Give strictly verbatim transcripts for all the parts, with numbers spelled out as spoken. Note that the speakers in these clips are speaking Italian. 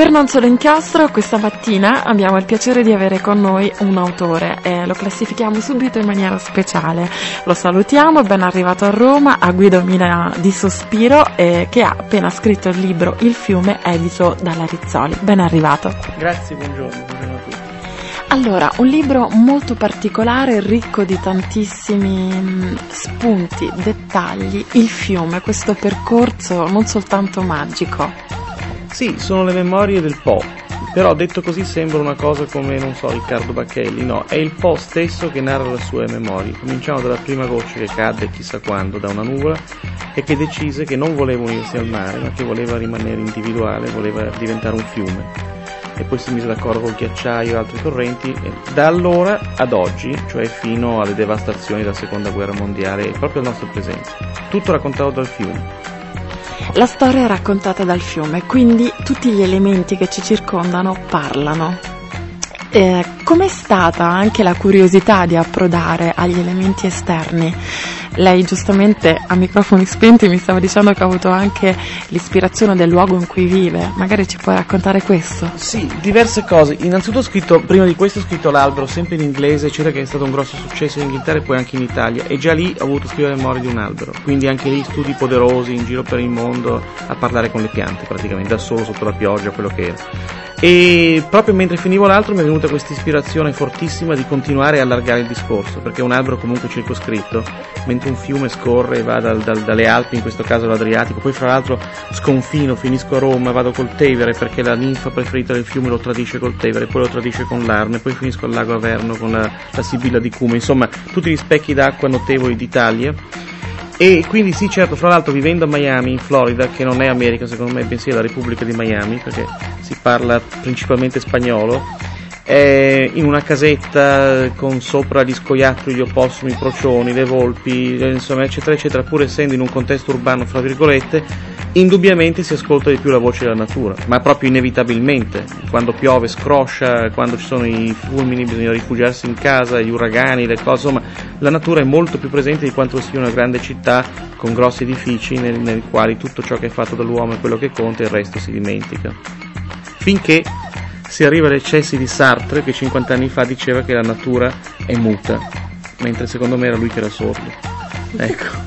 Per Non Solo Inchiostro questa mattina abbiamo il piacere di avere con noi un autore e lo classifichiamo subito in maniera speciale. Lo salutiamo, ben arrivato a Roma, a Guido Mina di Sospiro, eh, che ha appena scritto il libro Il fiume, edito dalla Rizzoli. Ben arrivato. Grazie, buongiorno, buongiorno a tutti. Allora, un libro molto particolare, ricco di tantissimi spunti, dettagli. Il fiume, questo percorso non soltanto magico. Sì, sono le memorie del Po, però detto così sembra una cosa come, non so, Riccardo Bacchelli. No, è il Po stesso che narra le sue memorie. Cominciamo dalla prima goccia che cadde chissà quando da una nuvola e che decise che non voleva unirsi al mare, ma che voleva rimanere individuale, voleva diventare un fiume. E poi si mise d'accordo col ghiacciaio e altri torrenti, e da allora ad oggi, cioè fino alle devastazioni della seconda guerra mondiale e proprio al nostro presente. Tutto raccontato dal fiume. La storia è raccontata dal fiume, quindi tutti gli elementi che ci circondano parlano. Eh, com'è stata anche la curiosità di approdare agli elementi esterni? Lei giustamente a microfoni spenti mi stava dicendo che ha avuto anche l'ispirazione del luogo in cui vive. Magari ci puoi raccontare questo? Sì, diverse cose. Innanzitutto ho scritto, prima di questo ho scritto L'albero, sempre in inglese, eccetera, che è stato un grosso successo in Inghilterra e poi anche in Italia. E già lì ho voluto scrivere le memorie di un albero. Quindi anche lì studi poderosi in giro per il mondo a parlare con le piante, praticamente, da solo sotto la pioggia, quello che era. E proprio mentre finivo l'altro mi è venuta questa ispirazione fortissima di continuare a allargare il discorso, perché è un albero comunque circoscritto, mentre un fiume scorre e va dal, dal, dalle Alpi, in questo caso l'Adriatico, poi fra l'altro sconfino, finisco a Roma, vado col Tevere perché la ninfa preferita del fiume lo tradisce col Tevere, poi lo tradisce con l'Arno, poi finisco al lago Averno con la, la Sibilla di Cume, insomma tutti gli specchi d'acqua notevoli d'Italia. E quindi sì, certo, fra l'altro vivendo a Miami, in Florida, che non è America secondo me, bensì è la Repubblica di Miami, perché si parla principalmente spagnolo, eh, in una casetta con sopra gli scoiattoli, gli opossumi, i procioni, le volpi, insomma, eccetera, eccetera, pur essendo in un contesto urbano, fra virgolette, indubbiamente si ascolta di più la voce della natura, ma proprio inevitabilmente. Quando piove scroscia, quando ci sono i fulmini bisogna rifugiarsi in casa, gli uragani, le cose, insomma la natura è molto più presente di quanto sia una grande città con grossi edifici nel, nei quali tutto ciò che è fatto dall'uomo è quello che conta e il resto si dimentica. Finché si arriva agli eccessi di Sartre, che cinquanta anni fa diceva che la natura è muta, mentre secondo me era lui che era sordo. Ecco.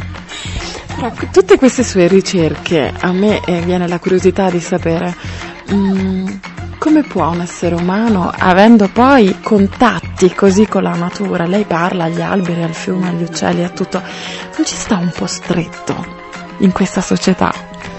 Però, tutte queste sue ricerche, a me eh, viene la curiosità di sapere mm, come può un essere umano, avendo poi contatti così con la natura, lei parla agli alberi, al fiume, agli uccelli, a tutto, non ci sta un po' stretto in questa società?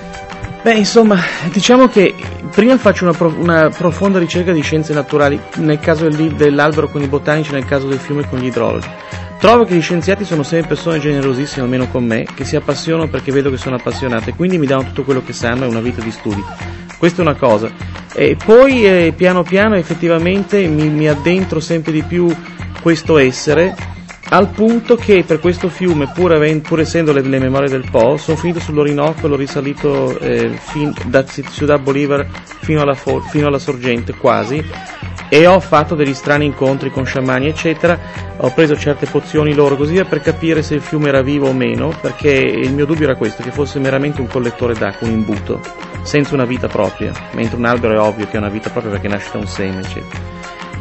Beh, insomma, diciamo che prima faccio una, pro- una profonda ricerca di scienze naturali, nel caso del, dell'albero con i botanici, nel caso del fiume con gli idrologi. Trovo che gli scienziati sono sempre persone generosissime, almeno con me, che si appassionano perché vedo che sono appassionate, quindi mi danno tutto quello che sanno e una vita di studi. Questa è una cosa. E poi eh, piano piano effettivamente mi, mi addentro sempre di più questo essere, al punto che per questo fiume, pur, avendo, pur essendo le, le memorie del Po, sono finito sull'Orinoco e l'ho risalito eh, fin, da Ciudad Bolívar fino alla, fo- fino alla sorgente quasi, e ho fatto degli strani incontri con sciamani eccetera, ho preso certe pozioni loro così via per capire se il fiume era vivo o meno, perché il mio dubbio era questo, che fosse meramente un collettore d'acqua, un imbuto, senza una vita propria, mentre un albero è ovvio che ha una vita propria perché nasce da un seme eccetera.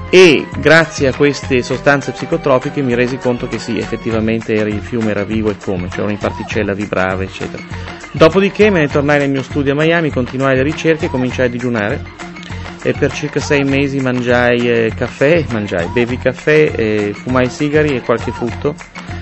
E grazie a queste sostanze psicotropiche mi resi conto che sì, effettivamente era, il fiume era vivo e come, cioè ogni particella vibrava eccetera. Dopodiché me ne tornai nel mio studio a Miami, continuai le ricerche e cominciai a digiunare. E per circa sei mesi mangiai eh, caffè, mangiai, bevi caffè, eh, fumai sigari e qualche frutto.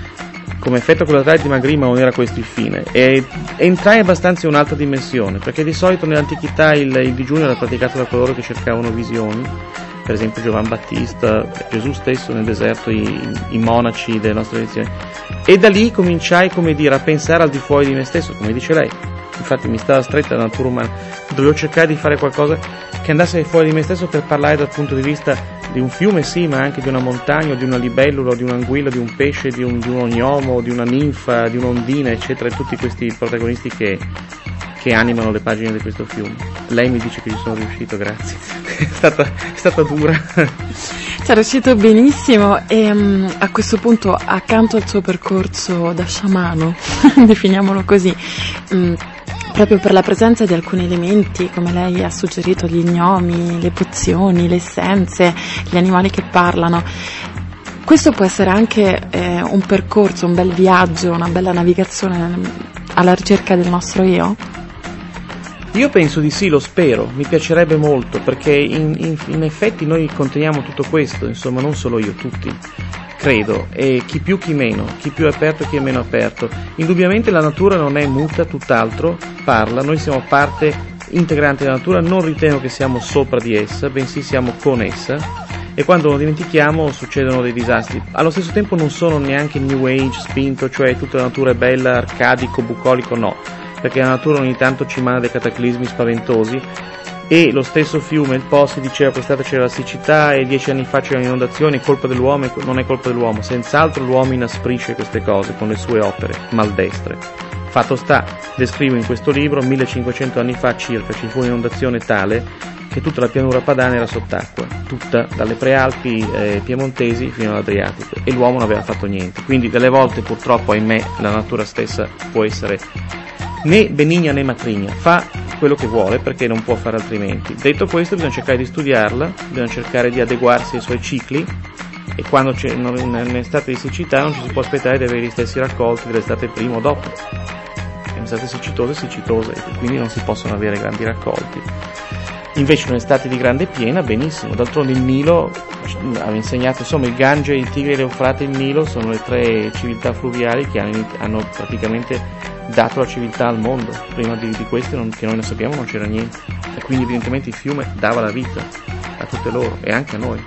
Come effetto collaterale dimagrì, ma non era questo il fine. E entrai abbastanza in un'altra dimensione, perché di solito nell'antichità il, il digiuno era praticato da coloro che cercavano visioni, per esempio Giovan Battista, Gesù stesso nel deserto, i, i monaci delle nostre lezioni. E da lì cominciai, come dire, a pensare al di fuori di me stesso, come dice lei. Infatti mi stava stretta la natura umana, dovevo cercare di fare qualcosa che andasse fuori di me stesso per parlare dal punto di vista di un fiume, sì, ma anche di una montagna, o di una libellula, o di un'anguilla, di un pesce, di un, di un ognomo, di una ninfa, di un'ondina, eccetera, e tutti questi protagonisti che, che animano le pagine di questo fiume. Lei mi dice che ci sono riuscito, grazie. È stata, è stata dura. Ci è riuscito benissimo e um, a questo punto, accanto al suo percorso da sciamano, definiamolo così, um, proprio per la presenza di alcuni elementi, come lei ha suggerito, gli gnomi, le pozioni, le essenze, gli animali che parlano. Questo può essere anche eh, un percorso, un bel viaggio, una bella navigazione alla ricerca del nostro io? Io penso di sì, lo spero, mi piacerebbe molto, perché in, in, in effetti noi conteniamo tutto questo, insomma, non solo io, tutti, credo, e chi più chi meno, chi più è aperto e chi è meno aperto. Indubbiamente la natura non è muta, tutt'altro, parla, noi siamo parte integrante della natura, non ritengo che siamo sopra di essa, bensì siamo con essa, e quando lo dimentichiamo succedono dei disastri. Allo stesso tempo non sono neanche New Age spinto, cioè tutta la natura è bella, arcadico, bucolico, no, perché la natura ogni tanto ci manda dei cataclismi spaventosi, e lo stesso fiume, il Po, si diceva quest'estate c'era la siccità e dieci anni fa c'erano inondazioni, colpa dell'uomo. Non è colpa dell'uomo, senz'altro l'uomo inasprisce queste cose con le sue opere maldestre. Fatto sta, descrivo in questo libro, millecinquecento anni fa circa ci fu un'inondazione tale che tutta la pianura padana era sott'acqua, tutta, dalle prealpi eh, piemontesi fino all'Adriatico, e l'uomo non aveva fatto niente. Quindi delle volte purtroppo, ahimè, la natura stessa può essere né benigna né matrigna, fa quello che vuole perché non può fare altrimenti. Detto questo, bisogna cercare di studiarla, bisogna cercare di adeguarsi ai suoi cicli, e quando c'è un'estate di siccità non ci si può aspettare di avere gli stessi raccolti dell'estate prima o dopo. È un'estate siccitosa e siccitosa, e quindi non si possono avere grandi raccolti. Invece un'estate di grande piena, benissimo. D'altronde il Nilo ha insegnato, insomma, il Gange, il Tigre, l'Eufrate e il Nilo sono le tre civiltà fluviali che hanno, hanno praticamente dato la civiltà al mondo. Prima di, di queste, non, che noi ne sappiamo, non c'era niente, e quindi evidentemente il fiume dava la vita a tutte loro e anche a noi.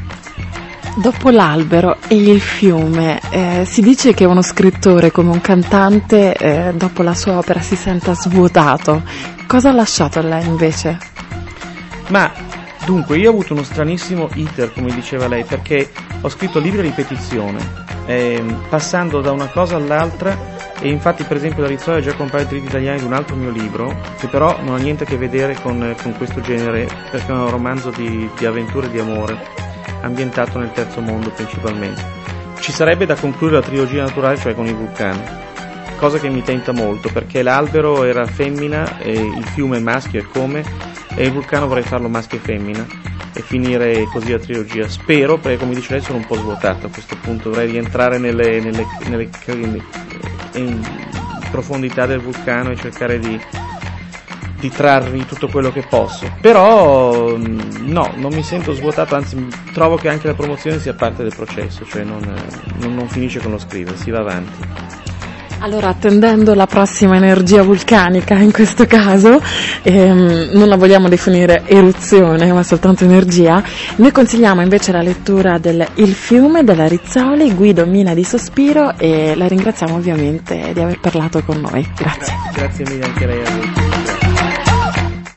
Dopo l'albero e il fiume, eh, si dice che uno scrittore come un cantante eh, dopo la sua opera si senta svuotato. Cosa ha lasciato a lei invece? Ma dunque, io ho avuto uno stranissimo iter, come diceva lei, perché ho scritto libri a ripetizione, eh, passando da una cosa all'altra, e infatti per esempio da Rizzoli ha già comprato i diritti italiani di un altro mio libro, che però non ha niente a che vedere con, con questo genere, perché è un romanzo di, di avventure e di amore, ambientato nel terzo mondo principalmente. Ci sarebbe da concludere la trilogia naturale, cioè con i vulcani, cosa che mi tenta molto, perché l'albero era femmina, e il fiume maschio, e come, e il vulcano vorrei farlo maschio e femmina, e finire così la trilogia. Spero, perché come dice lei sono un po' svuotato a questo punto, vorrei rientrare nelle, nelle, nelle, nelle in profondità del vulcano e cercare di, di trarvi tutto quello che posso. Però no, non mi sento svuotato, anzi trovo che anche la promozione sia parte del processo, cioè non, non, non finisce con lo scrivere, si va avanti. Allora, attendendo la prossima energia vulcanica, in questo caso, ehm, non la vogliamo definire eruzione, ma soltanto energia, noi consigliamo invece la lettura del Il fiume della Rizzoli, Guido Mina di Sospiro, e la ringraziamo ovviamente di aver parlato con noi. Grazie. Grazie mille anche a lei.